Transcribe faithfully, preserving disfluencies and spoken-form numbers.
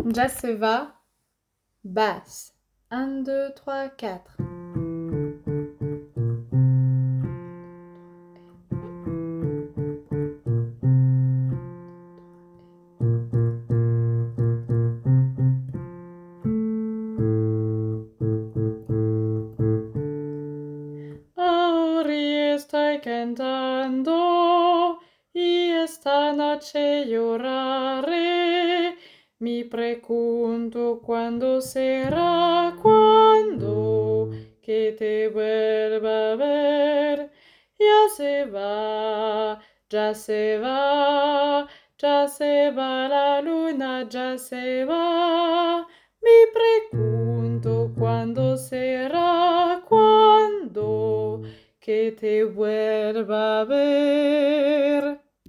Ya se va, basse. Un, deux, trois, quatre. Ahora estoy cantando y esta noche lloraré. Me pregunto cuándo será, cuándo que te vuelva a ver. Ya se va, ya se va, ya se va la luna, ya se va. Me pregunto cuándo será, cuándo que te vuelva a ver.